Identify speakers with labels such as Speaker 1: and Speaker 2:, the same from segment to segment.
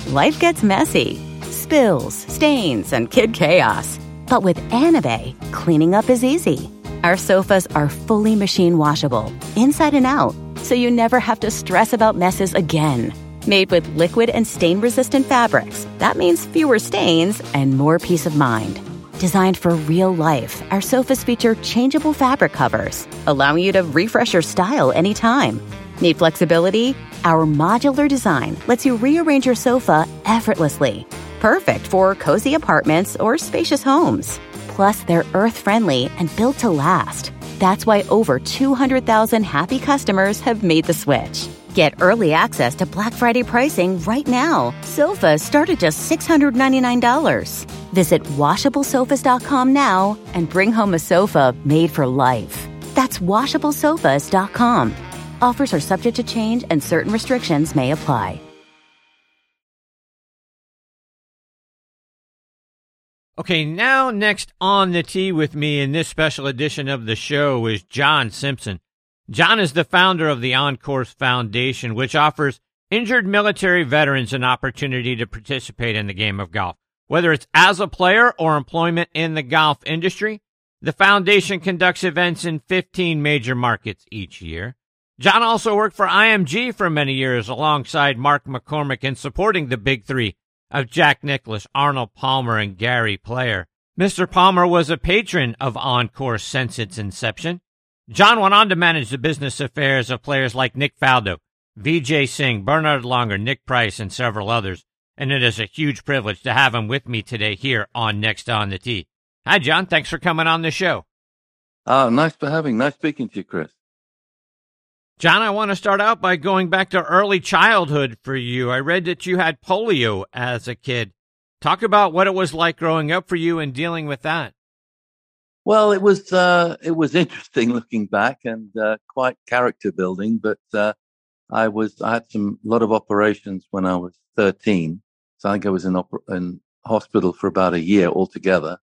Speaker 1: life gets messy. Spills, stains, and kid chaos. But with Anabei, cleaning up is easy. Our sofas are fully machine washable, inside and out, so you never have to stress about messes again. Made with liquid and stain-resistant fabrics, that means fewer stains and more peace of mind. Designed for real life, our sofas feature changeable fabric covers, allowing you to refresh your style anytime. Need flexibility? Our modular design lets you rearrange your sofa effortlessly. Perfect for cozy apartments or spacious homes. Plus, they're earth-friendly and built to last. That's why over 200,000 happy customers have made the switch. Get early access to Black Friday pricing right now. Sofas start at just $699. Visit WashableSofas.com now and bring home a sofa made for life. That's WashableSofas.com. Offers are subject to change and certain restrictions may apply.
Speaker 2: Okay, now next on the tee with me in this special edition of the show is John Simpson. John is the founder of the On-Course Foundation, which offers injured military veterans an opportunity to participate in the game of golf. Whether it's as a player or employment in the golf industry, the foundation conducts events in 15 major markets each year. John also worked for IMG for many years alongside Mark McCormick in supporting the big three of Jack Nicklaus, Arnold Palmer, and Gary Player. Mr. Palmer was a patron of On-Course since its inception. John went on to manage the business affairs of players like Nick Faldo, Vijay Singh, Bernard Longer, Nick Price, and several others, and it is a huge privilege to have him with me today here on Next on the Tee. Hi, John. Thanks for coming on the show.
Speaker 3: Nice speaking to you, Chris.
Speaker 2: John, I want to start out by going back to early childhood for you. I read that you had polio as a kid. Talk about what it was like growing up for you and dealing with that.
Speaker 3: Well, it was interesting looking back and quite character building. But I had a lot of operations when I was 13. So I think I was in hospital for about a year altogether.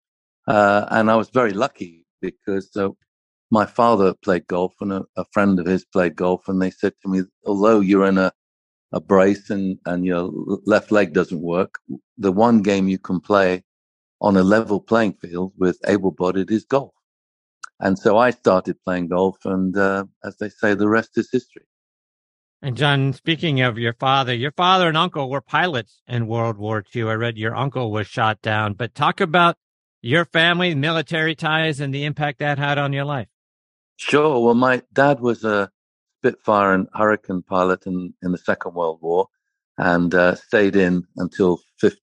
Speaker 3: And I was very lucky because my father played golf and a friend of his played golf. And they said to me, although you're in a brace and your left leg doesn't work, the one game you can play on a level playing field with able-bodied is golf. And so I started playing golf, and as they say, the rest is history.
Speaker 2: And John, speaking of your father and uncle were pilots in World War II. I read your uncle was shot down, but talk about your family, military ties, and the impact that had on your life.
Speaker 3: Sure. Well, my dad was a Spitfire and Hurricane pilot in the Second World War, and stayed in until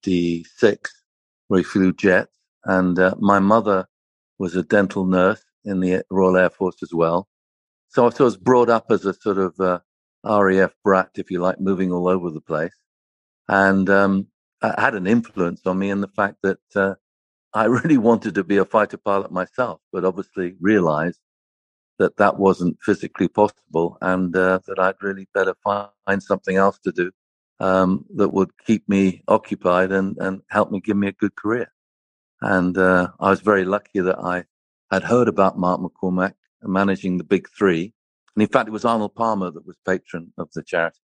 Speaker 3: 1956, where he flew jets. And my mother was a dental nurse in the Royal Air Force as well. So I was brought up as a sort of RAF brat, if you like, moving all over the place. And it had an influence on me in the fact that I really wanted to be a fighter pilot myself, but obviously realized that wasn't physically possible, and that I'd really better find something else to do that would keep me occupied and help me give me a good career. And I was very lucky that I had heard about Mark McCormack managing the big three. And in fact, it was Arnold Palmer that was patron of the charity.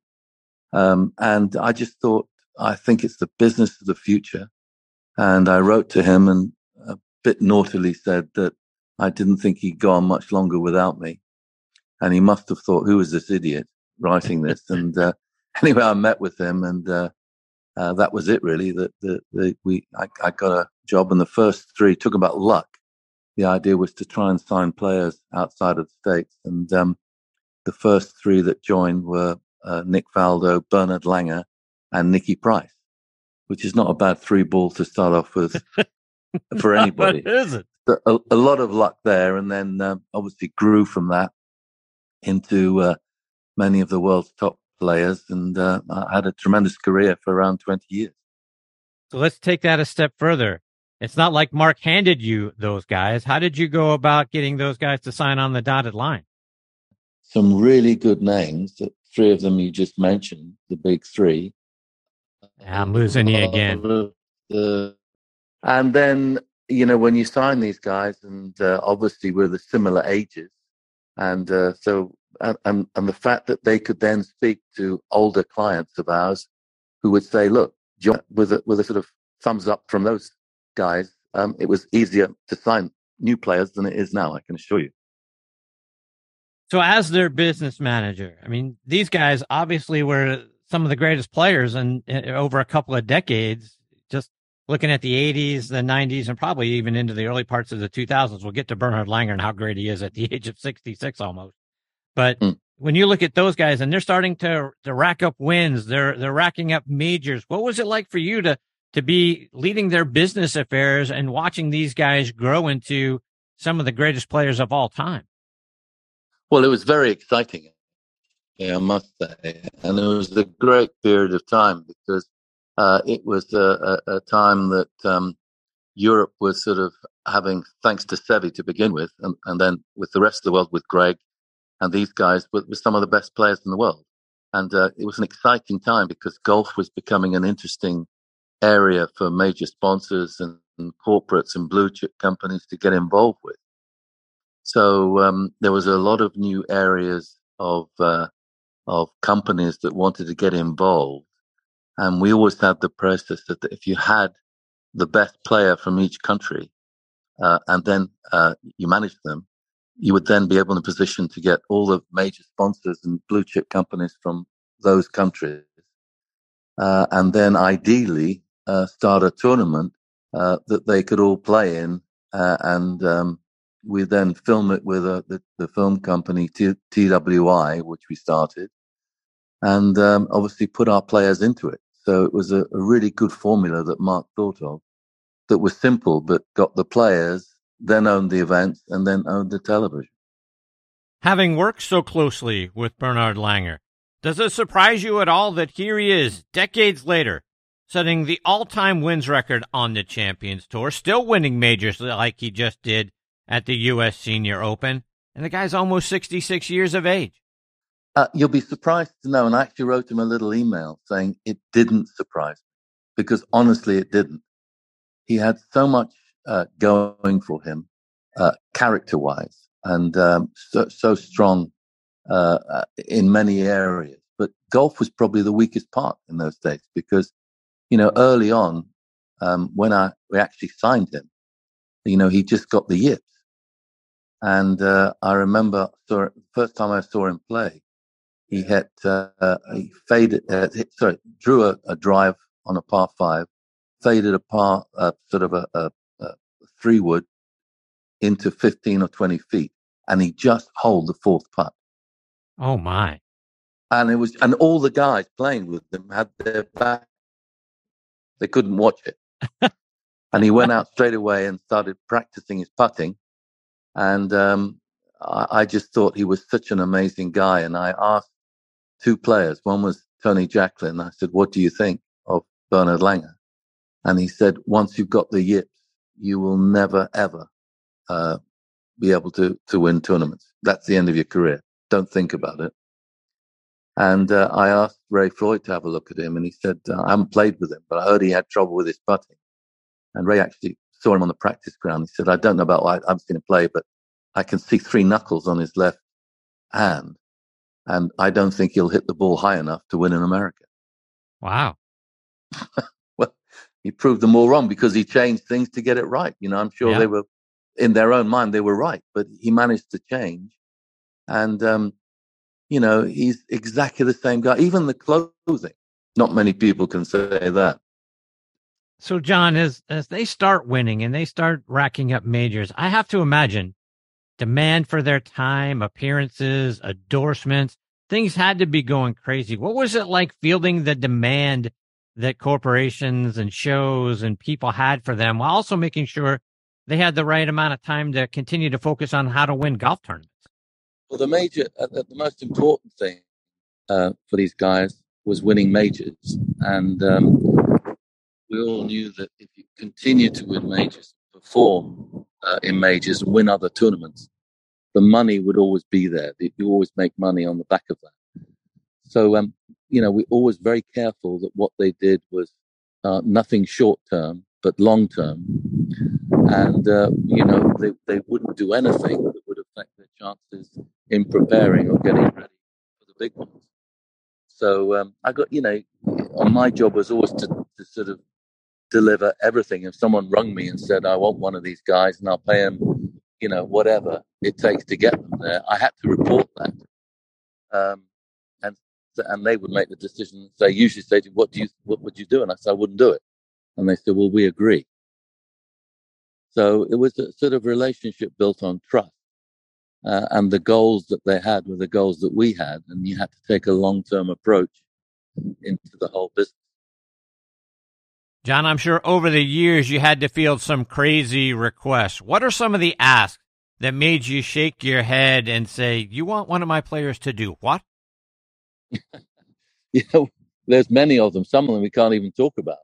Speaker 3: And I just thought, I think it's the business of the future. And I wrote to him and a bit naughtily said that I didn't think he'd go on much longer without me. And he must have thought, who is this idiot writing this? And anyway, I met with him, and that was it really. I got a job, and the first three took about luck. The idea was to try and sign players outside of the States. And the first three that joined were Nick Faldo, Bernard Langer, and Nicky Price, which is not a bad three ball to start off with for anybody.
Speaker 2: What is it?
Speaker 3: A lot of luck there, and then obviously grew from that into many of the world's top players, and I had a tremendous career for around 20 years.
Speaker 2: So let's take that a step further. It's not like Mark handed you those guys. How did you go about getting those guys to sign on the dotted line?
Speaker 3: Some really good names, three of them you just mentioned, the big three.
Speaker 2: I'm losing you again.
Speaker 3: And then, when you sign these guys, and obviously we're the similar ages, and so the fact that they could then speak to older clients of ours who would say, look, with a sort of thumbs up from those guys, it was easier to sign new players than it is now, I can assure you.
Speaker 2: So as their business manager, I mean, these guys obviously were some of the greatest players in over a couple of decades. Just looking at the 80s, the 90s, and probably even into the early parts of the 2000s. We'll get to Bernhard Langer and how great he is at the age of 66 almost. But when you look at those guys and they're starting to rack up wins, they're racking up majors. What was it like for you to be leading their business affairs and watching these guys grow into some of the greatest players of all time?
Speaker 3: Well, it was very exciting, I must say. And it was a great period of time because it was a time that Europe was sort of having, thanks to Seve to begin with, and then with the rest of the world, with Greg and these guys, were some of the best players in the world. And it was an exciting time because golf was becoming an interesting area for major sponsors and corporates and blue chip companies to get involved with. So there was a lot of new areas of companies that wanted to get involved, and we always had the process that if you had the best player from each country, and then you managed them, you would then be able in a position to get all the major sponsors and blue chip companies from those countries, and then ideally start a tournament that they could all play in, and we then film it with the film company TWI, which we started, and obviously put our players into it. So it was a really good formula that Mark thought of that was simple, but got the players, then owned the events, and then owned the television.
Speaker 2: Having worked so closely with Bernhard Langer, does it surprise you at all that here he is, decades later, setting the all-time wins record on the Champions Tour, still winning majors like he just did at the U.S. Senior Open, and the guy's almost 66 years of age?
Speaker 3: You'll be surprised to know, and I actually wrote him a little email saying it didn't surprise me, because honestly it didn't. He had so much going for him, character-wise, and so strong in many areas. But golf was probably the weakest part in those days because, early on, when we actually signed him, he just got the yips. And I remember the first time I saw him play, he drew a drive on a par 5, faded a par, sort of a 3-wood into 15 or 20 feet, and he just holed the fourth putt.
Speaker 2: Oh my!
Speaker 3: And all the guys playing with him had their back; they couldn't watch it. And he went out straight away and started practicing his putting. And I just thought he was such an amazing guy. And I asked 2 players. One was Tony Jacklin. I said, "What do you think of Bernhard Langer?" And he said, "Once you've got the yips, you will never, ever be able to win tournaments. That's the end of your career. Don't think about it." And I asked Ray Floyd to have a look at him, and he said, "I haven't played with him, but I heard he had trouble with his putting." And Ray actually saw him on the practice ground. He said, "I don't know about why I've seen him play, but I can see 3 knuckles on his left hand, and I don't think he'll hit the ball high enough to win in America."
Speaker 2: Wow.
Speaker 3: Well, he proved them all wrong because he changed things to get it right. I'm sure they were, in their own mind, they were right, but he managed to change. And, he's exactly the same guy. Even the clothing, not many people can say that.
Speaker 2: So, John, as they start winning and they start racking up majors, I have to imagine demand for their time, appearances, endorsements, things had to be going crazy. What was it like fielding the demand that corporations and shows and people had for them, while also making sure they had the right amount of time to continue to focus on how to win golf tournaments?
Speaker 3: Well, the most important thing for these guys was winning majors. And we all knew that if you continue to win majors, perform in majors and win other tournaments, the money would always be there. You always make money on the back of that. So, we're always very careful that what they did was nothing short term, but long term. And, they wouldn't do anything that would affect their chances in preparing or getting ready for the big ones. So I got, my job was always to sort of deliver everything. If someone rung me and said, I want one of these guys and I'll pay them, whatever it takes to get them there, I had to report that. And they would make the decision. They usually say to me, what would you do? And I said, I wouldn't do it. And they said, well, we agree. So it was a sort of relationship built on trust. And the goals that they had were the goals that we had. And you had to take a long-term approach into the whole business.
Speaker 2: John, I'm sure over the years you had to field some crazy requests. What are some of the asks that made you shake your head and say, you want one of my players to do what?
Speaker 3: There's many of them. Some of them we can't even talk about.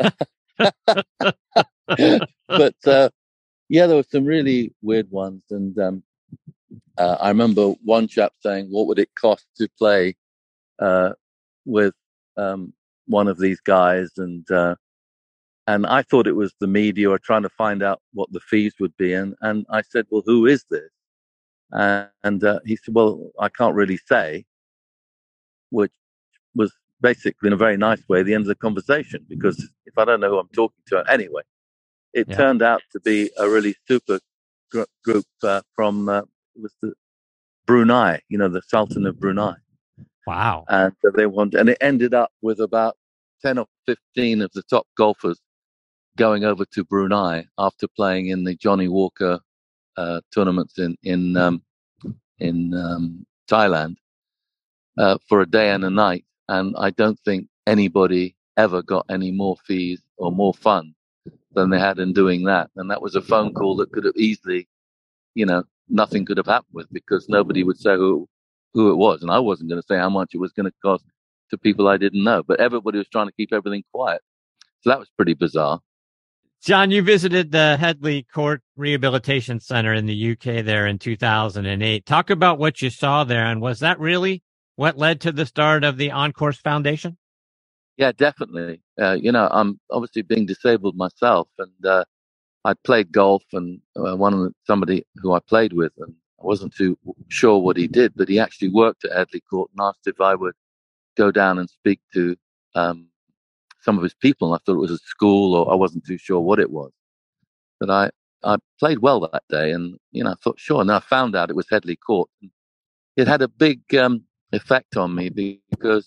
Speaker 3: But there were some really weird ones. And I remember one chap saying, what would it cost to play with one of these guys? And I thought it was the media or trying to find out what the fees would be. And I said, well, who is this? And he said, well, I can't really say, which was basically in a very nice way the end of the conversation, because if I don't know who I'm talking to, anyway, it turned out to be a really super group from was the Brunei, the Sultan of Brunei.
Speaker 2: Wow.
Speaker 3: And and it ended up with about 10 or 15 of the top golfers going over to Brunei after playing in the Johnny Walker tournaments in Thailand for a day and a night. And I don't think anybody ever got any more fees or more fun than they had in doing that. And that was a phone call that could have easily, nothing could have happened with, because nobody would say who it was. And I wasn't going to say how much it was going to cost to people I didn't know. But everybody was trying to keep everything quiet. So that was pretty bizarre.
Speaker 2: John, you visited the Headley Court Rehabilitation Center in the UK there in 2008. Talk about what you saw there. And was that really what led to the start of the On Course Foundation?
Speaker 3: Yeah, definitely. I'm obviously being disabled myself, and I played golf, and somebody who I played with, and I wasn't too sure what he did, but he actually worked at Headley Court and asked if I would go down and speak to some of his people. And I thought it was a school, or I wasn't too sure what it was. But I played well that day, and I thought, sure. And I found out it was Headley Court. It had a big effect on me because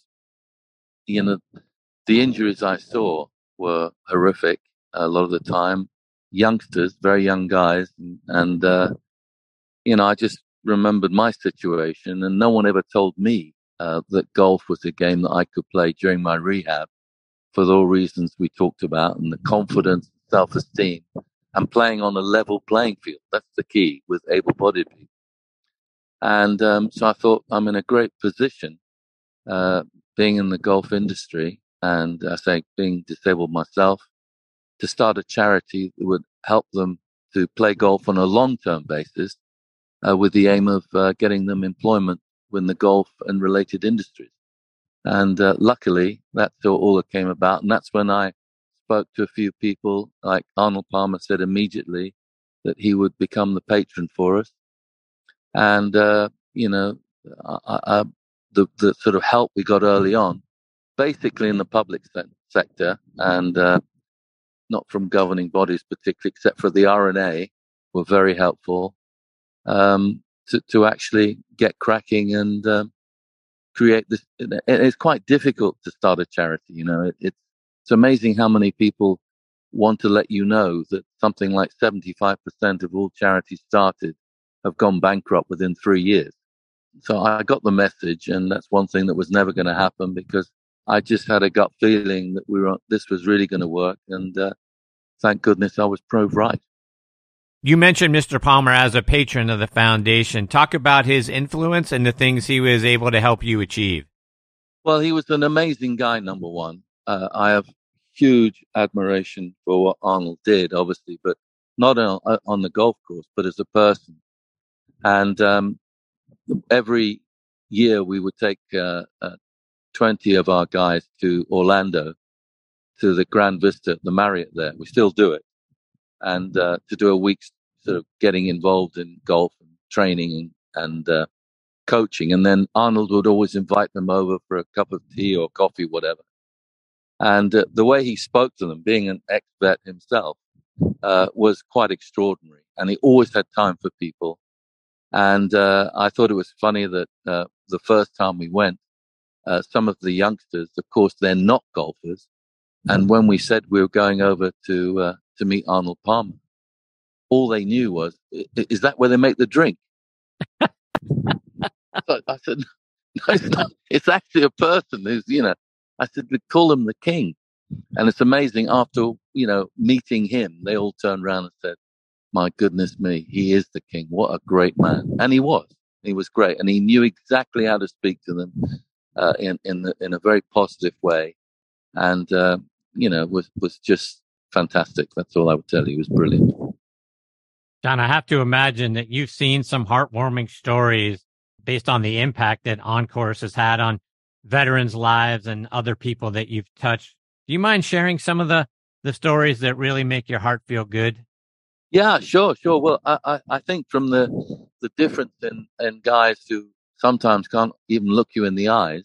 Speaker 3: the injuries I saw were horrific a lot of the time. Youngsters, very young guys, and I just remembered my situation, and no one ever told me that golf was a game that I could play during my rehab for all reasons we talked about, and the confidence, self-esteem, and playing on a level playing field. That's the key with able-bodied people. And so I thought I'm in a great position, being in the golf industry, and being disabled myself, to start a charity that would help them to play golf on a long-term basis, with the aim of getting them employment in the golf and related industries. And luckily, that's all that came about. And that's when I spoke to a few people, like Arnold Palmer said immediately that he would become the patron for us. And, the sort of help we got early on, basically in the public sector, and not from governing bodies particularly, except for the R&A, were very helpful to actually get cracking and create this. It's quite difficult to start a charity. It's amazing how many people want to let you know that something like 75% of all charities started have gone bankrupt within 3 years. So I got the message, and that's one thing that was never going to happen, because I just had a gut feeling that this was really going to work, and thank goodness I was proved right.
Speaker 2: You mentioned Mr. Palmer as a patron of the foundation. Talk about his influence and the things he was able to help you achieve.
Speaker 3: Well, he was an amazing guy, number one. I have huge admiration for what Arnold did, obviously, but not on the golf course, but as a person. And every year we would take 20 of our guys to Orlando, to the Grand Vista, the Marriott there. We still do it. And to do a week's sort of getting involved in golf and training and coaching. And then Arnold would always invite them over for a cup of tea or coffee, whatever. And the way he spoke to them, being an ex-vet himself, was quite extraordinary. And he always had time for people. And I thought it was funny that the first time we went, some of the youngsters, of course, they're not golfers. And when we said we were going over to meet Arnold Palmer, all they knew was, is that where they make the drink? So I said, no, it's not. It's actually a person who's, I said, we call him the king. And it's amazing, after, meeting him, they all turned around and said, my goodness me, he is the king. What a great man. And he was great. And he knew exactly how to speak to them in a very positive way. And, was just fantastic. That's all I would tell you. He was brilliant.
Speaker 2: John, I have to imagine that you've seen some heartwarming stories based on the impact that OnCourse has had on veterans' lives and other people that you've touched. Do you mind sharing some of the stories that really make your heart feel good?
Speaker 3: Yeah, sure. Well, I think from the difference in guys who sometimes can't even look you in the eyes,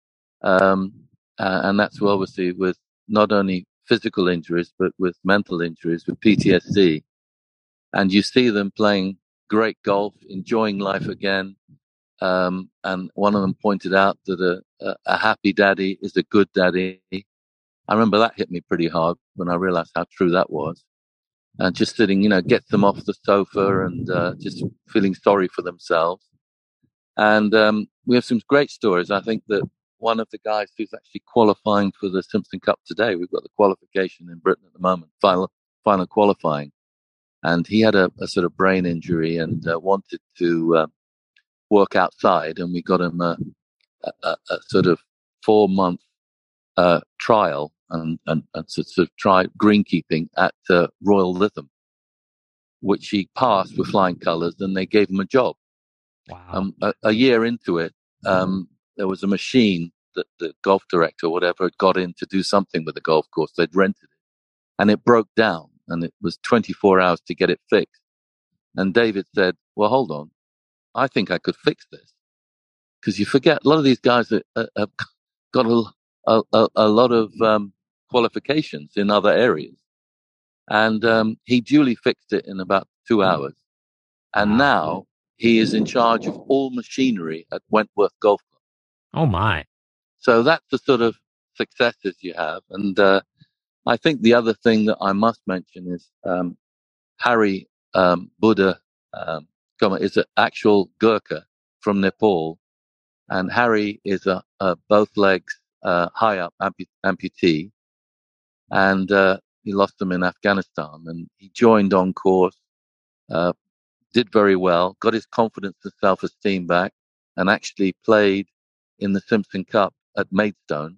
Speaker 3: and that's obviously with not only physical injuries, but with mental injuries, with PTSD. And you see them playing great golf, enjoying life again. And one of them pointed out that a happy daddy is a good daddy. I remember that hit me pretty hard when I realized how true that was. And just sitting, gets them off the sofa and just feeling sorry for themselves. And we have some great stories. I think that one of the guys who's actually qualifying for the Simpson Cup today, we've got the qualification in Britain at the moment, final qualifying. And he had a sort of brain injury and wanted to work outside. And we got him a sort of 4-month trial and sort of try greenkeeping at Royal Lytham, which he passed with flying colours, and they gave him a job.
Speaker 2: Wow.
Speaker 3: A year into it, there was a machine that the golf director or whatever had got in to do something with the golf course. They'd rented it, and it broke down, and it was 24 hours to get it fixed. And David said, well, hold on, I think I could fix this. Because you forget, a lot of these guys have got a lot of qualifications in other areas. And he duly fixed it in about 2 hours. And now he is in charge of all machinery at Wentworth Golf Club.
Speaker 2: Oh, my.
Speaker 3: So that's the sort of successes you have. And I think the other thing that I must mention is Harry Buddha is an actual Gurkha from Nepal. And Harry is a both legs high up amputee. And he lost them in Afghanistan. And he joined OnCourse, did very well, got his confidence and self-esteem back, and actually played in the Simpson Cup at Maidstone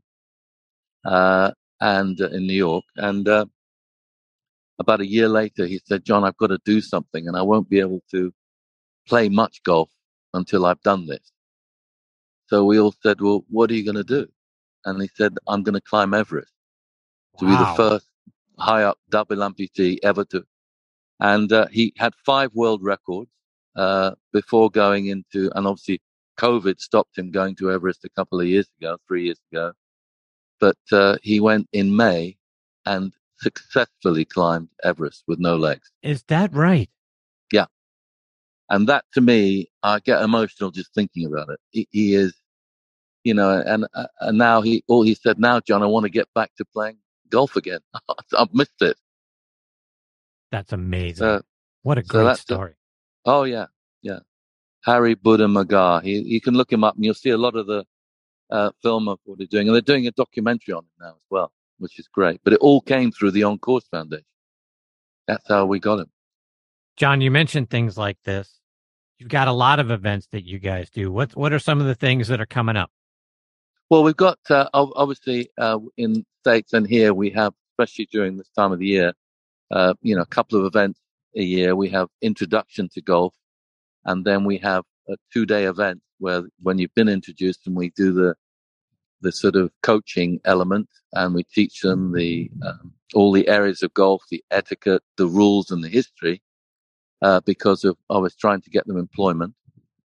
Speaker 3: and in New York. And about a year later, he said, John, I've got to do something, and I won't be able to play much golf until I've done this. So we all said, well, what are you going to do? And he said, I'm going to climb Everest to be the first high up double amputee ever to. And he had 5 world records before going into, and obviously COVID stopped him going to Everest a couple of years ago, 3 years ago. But he went in May and successfully climbed Everest with no legs.
Speaker 2: Is that right?
Speaker 3: Yeah. And that, to me, I get emotional just thinking about it. He is, and now he said, now, John, I want to get back to playing golf again. I've missed it.
Speaker 2: That's amazing. What a great story.
Speaker 3: Oh, yeah. Yeah. Harry Buddha Magar. You can look him up and you'll see a lot of the film of what they're doing. And they're doing a documentary on it now as well, which is great. But it all came through the OnCourse Foundation. That's how we got him.
Speaker 2: John, you mentioned things like this. You've got a lot of events that you guys do. What are some of the things that are coming up?
Speaker 3: Well, we've got, obviously, in States and here, we have, especially during this time of the year, a couple of events a year. We have Introduction to Golf, and then we have a 2-day event where when you've been introduced, and we do the sort of coaching element, and we teach them all the areas of golf, the etiquette, the rules, and the history, because I was trying to get them employment.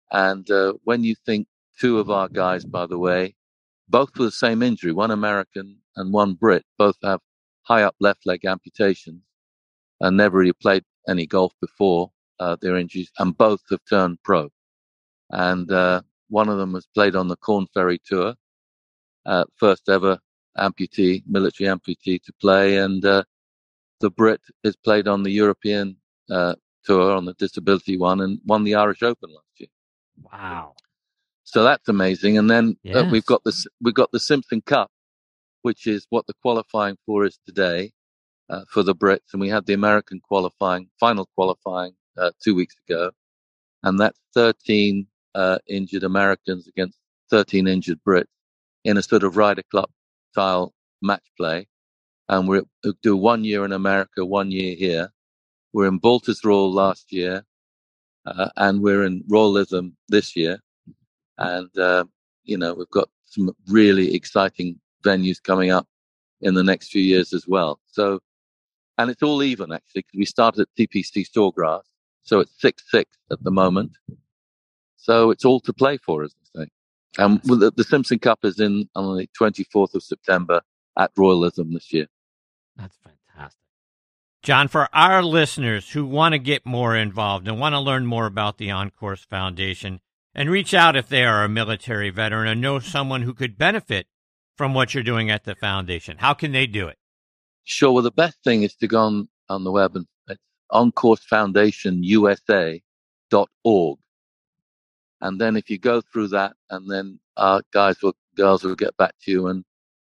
Speaker 3: And when you think two of our guys, by the way, both with the same injury, one American and one Brit, both have high up left leg amputations and never really played any golf before their injuries, and both have turned pro. And one of them has played on the Corn Ferry Tour, first ever amputee, military amputee to play, and the Brit has played on the European Tour on the disability one and won the Irish Open last year.
Speaker 2: Wow!
Speaker 3: So that's amazing. And then
Speaker 2: Yes.
Speaker 3: we've got the Simpson Cup, which is what the qualifying for is today for the Brits, and we had the American final qualifying 2 weeks ago, and that's 13 injured Americans against 13 injured Brits in a sort of Ryder Cup style match play. And we'll do 1 year in America, 1 year here. We're in Baltusrol last year, and we're in Royalism this year. And, we've got some really exciting venues coming up in the next few years as well. So, and it's all even actually, because we started at TPC Sawgrass. So it's 6-6 at the moment. So it's all to play for, as I say. And the Simpson Cup is on the 24th of September at Royalism this year.
Speaker 2: That's fantastic. John, for our listeners who want to get more involved and want to learn more about the On-Course Foundation and reach out if they are a military veteran or know someone who could benefit from what you're doing at the foundation, how can they do it?
Speaker 3: Sure. Well, the best thing is to go on the web, and it's oncoursefoundationusa.org. And then if you go through that, and then our girls will get back to you, and,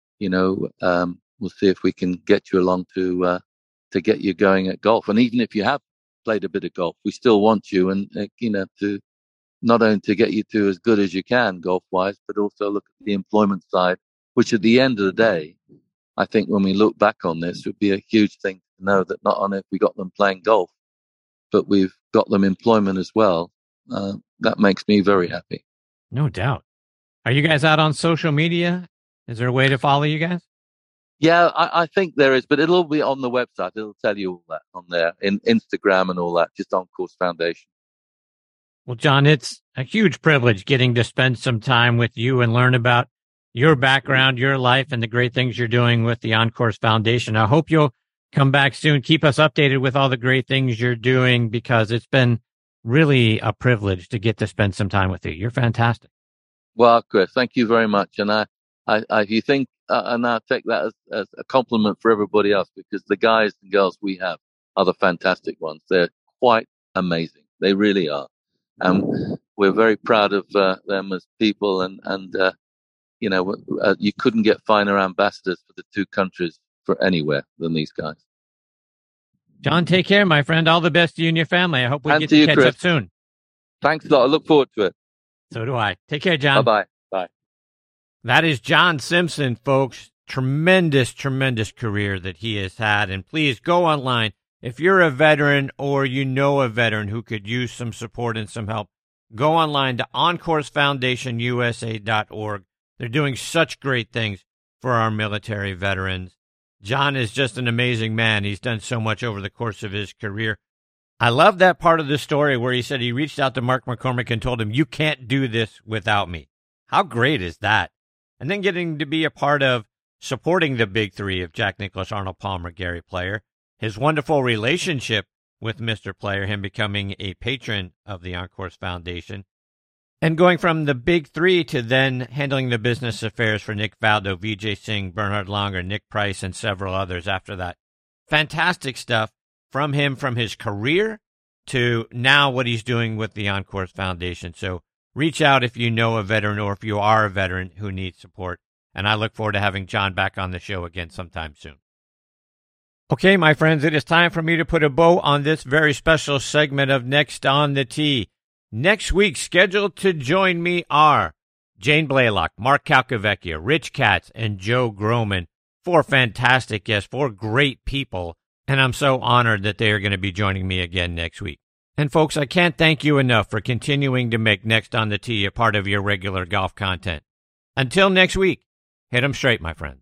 Speaker 3: we'll see if we can get you along to get you going at golf. And even if you have played a bit of golf, we still want you, and, to not only to get you to as good as you can golf-wise, but also look at the employment side, which at the end of the day, I think when we look back on this, would be a huge thing to know that not only have we got them playing golf, but we've got them employment as well. That makes me very happy.
Speaker 2: No doubt. Are you guys out on social media? Is there a way to follow you guys?
Speaker 3: Yeah, I think there is, but it'll be on the website. It'll tell you all that on there, in Instagram and all that, just On-Course Foundation.
Speaker 2: Well, John, it's a huge privilege getting to spend some time with you and learn about your background, your life, and the great things you're doing with the On-Course Foundation. I hope you'll come back soon. Keep us updated with all the great things you're doing, because it's been really a privilege to get to spend some time with you. You're fantastic.
Speaker 3: Well, Chris, thank you very much. And I you think, and I take that as a compliment for everybody else, because the guys and girls we have are the fantastic ones. They're quite amazing. They really are. And we're very proud of them as people. And you couldn't get finer ambassadors for the two countries for anywhere than these guys.
Speaker 2: John, take care, my friend. All the best to you and your family. I hope we get to catch up soon.
Speaker 3: Thanks a lot. I look forward to it.
Speaker 2: So do I. Take care, John.
Speaker 3: Bye-bye. Bye.
Speaker 2: That is John Simpson, folks. Tremendous, tremendous career that he has had. And please go online. If you're a veteran or you know a veteran who could use some support and some help, go online to oncoursefoundationusa.org. They're doing such great things for our military veterans. John is just an amazing man. He's done so much over the course of his career. I love that part of the story where he said he reached out to Mark McCormick and told him, "You can't do this without me." How great is that? And then getting to be a part of supporting the big three of Jack Nicklaus, Arnold Palmer, Gary Player, his wonderful relationship with Mr. Player, him becoming a patron of the On-Course Foundation, and going from the big three to then handling the business affairs for Nick Faldo, Vijay Singh, Bernhard Langer, Nick Price, and several others after that. Fantastic stuff from him, from his career to now what he's doing with the On-Course Foundation. So reach out if you know a veteran or if you are a veteran who needs support. And I look forward to having John back on the show again sometime soon. Okay, my friends, it is time for me to put a bow on this very special segment of Next on the Tee. Next week, scheduled to join me are Jane Blaylock, Mark Calcavecchia, Rich Katz, and Joe Groman. 4 fantastic guests, 4 great people, and I'm so honored that they are going to be joining me again next week. And folks, I can't thank you enough for continuing to make Next on the Tee a part of your regular golf content. Until next week, hit 'em straight, my friends.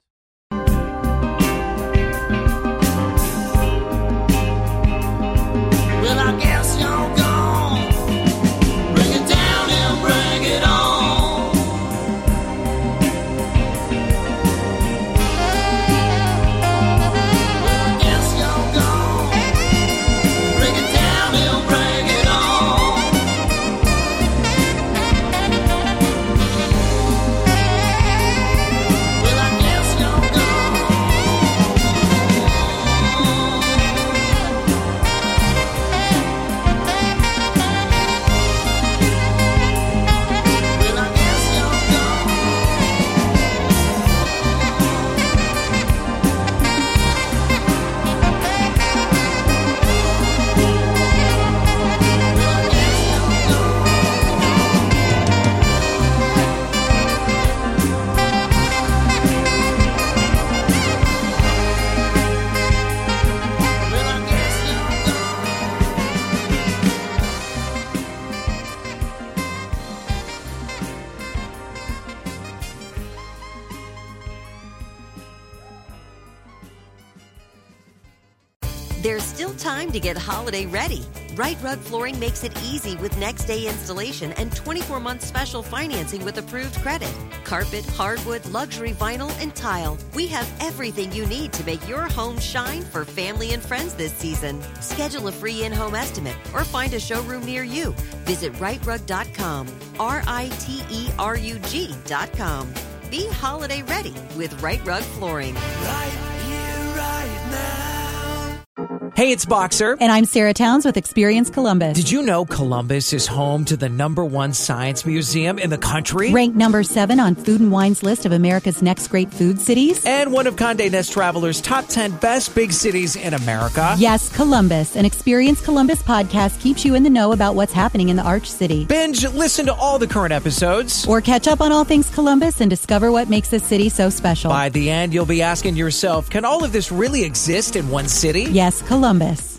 Speaker 4: Well, I guess you're gone. Bring it down, There's still time to get holiday ready. Right Rug Flooring makes it easy with next-day installation and 24-month special financing with approved credit. Carpet, hardwood, luxury vinyl, and tile. We have everything you need to make your home shine for family and friends this season. Schedule a free in-home estimate or find a showroom near you. Visit rightrug.com, RITERUG.com. Be holiday ready with Right Rug Flooring.
Speaker 5: Right here, right now.
Speaker 6: Hey, it's Boxer.
Speaker 7: And I'm Sarah Towns with Experience Columbus.
Speaker 6: Did you know Columbus is home to the #1 science museum in the country?
Speaker 7: Ranked number 7 on Food & Wine's list of America's next great food cities.
Speaker 6: And one of Condé Nast Traveler's top 10 best big cities in America.
Speaker 7: Yes, Columbus. An Experience Columbus podcast keeps you in the know about what's happening in the Arch City.
Speaker 6: Binge, listen to all the current episodes.
Speaker 7: Or catch up on all things Columbus and discover what makes this city so special.
Speaker 6: By the end, you'll be asking yourself, can all of this really exist in one city?
Speaker 7: Yes, Columbus.